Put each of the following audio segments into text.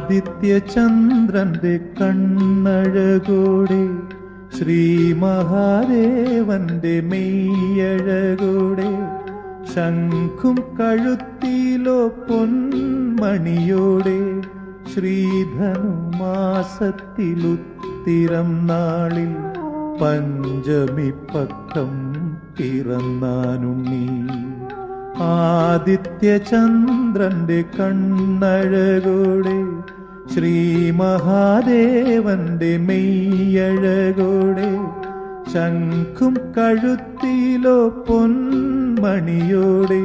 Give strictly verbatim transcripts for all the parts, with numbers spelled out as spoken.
ആദിത്യചന്ദ്രന്റെ കണ്ണഴകോടെ ശ്രീ മഹാദേവന്റെ മെയ്യഴകോടെ ശംഖും കഴുത്തിലോ പൊന്മണിയോടെ ശ്രീധനുമാസത്തിലുത്തിരം നാളിൽ പഞ്ചമി പക്കം പിറന്നാനുണ്ണി. ആദിത്യചന്ദ്രന്റെ കണ്ണഴകോടെ ശ്രീ മഹാദേവന്റെ മെയ്യഴകോടെ ശംഖും കഴുത്തിലോ പൊന്മണിയോടെ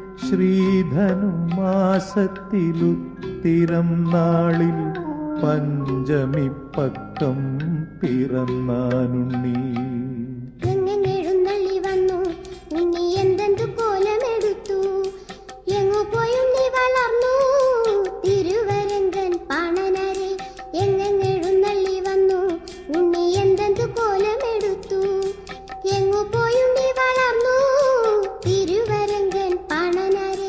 ശ്രീധനുമാസത്തിലുത്തിരം നാളിൽ പഞ്ചമി പക്കം പിറന്നാനുണ്ണി. എങ്ങെഴുന്നള്ളി വന്നു ഉണ്ണി എന്തെന്തു കോലമെടുത്തു, എങ്ങു പോയുണ്ണി വളർന്നു തിരുവരങ്കൻ പാണനരെ. എങ്ങെഴുന്നള്ളി വന്നു ഉണ്ണി എന്തെന്തു കോലമെടുത്തു, എങ്ങു പോയുണ്ണി വളർന്നു തിരുവരങ്കൻ പാണനരെ.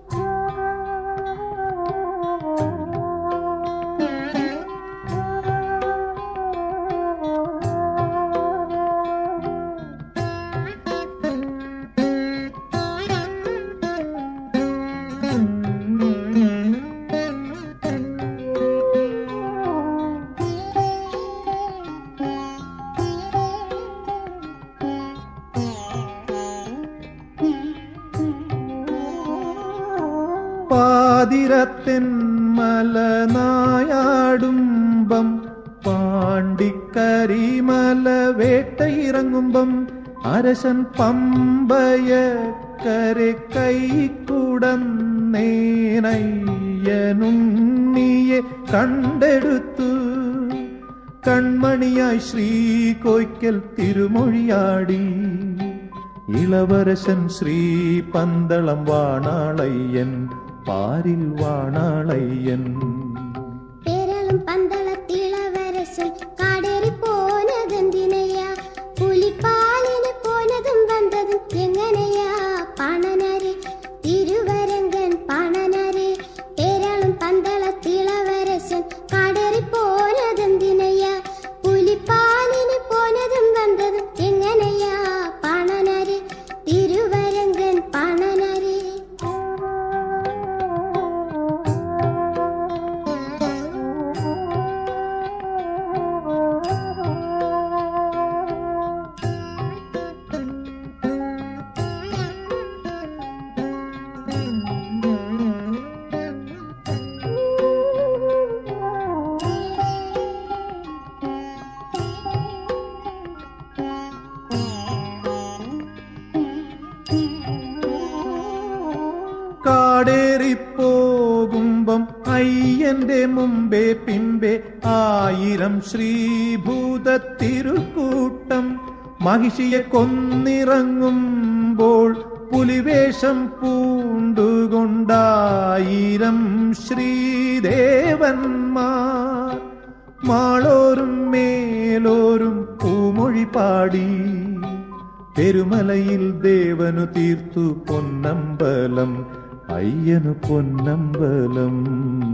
പാതിരത്തെന്മലനായാടുമ്പം പാണ്ടിക്കരിമല വേട്ടയിറങ്ങുമ്പം അരശൻ പമ്പയക്കരെ കൈക്കുടന്നേനയ്യനുണ്ണിയെ കണ്ടെടുത്തു. കൺമണിയായി ശ്രീകോയ്ക്കൽ തിരുമൊഴിയാടി ഇളവരശൻ ശ്രീ പന്തളം വാണാളയ്യൻ പാരിൽ വാണാളയ്യൻ. പേരളും പന്തളത്തിളവരശൻ കാടേറി പോനതെന്തിനയ്യാ, പുലിപ്പാലിന് പോനതും വന്നതും എങ്ങനെയാ പാണനരെ തിരുവരങ്കൻ പാണനരെ. പേരളും പന്തളത്തിളവരശൻ കാടേറി പോനതെന്തിനയ്യാ, പുലിപ്പാലിന് പോനതും വന്നതും എങ്ങനെയാ പാണനരെ തിരുവരങ്കൻ പാണനരെ. കാടേറിപ്പോകുമ്പം അയ്യന്റെ മുമ്പേ പിമ്പെ ആയിരം ശ്രീഭൂതത്തിരുക്കൂട്ടം മഹിഷിയെ കൊന്നിറങ്ങുമ്പോൾ പുലിവേഷം പൂണ്ടുകൊണ്ടായിരം ശ്രീദേവന്മാർ മാളോരും മേലോരും പൂമൊഴി പാടി പെരുമലയിൽ ദേവനു തീർത്തു പൊന്നമ്പലം അയ്യനു പൊന്നമ്പലം.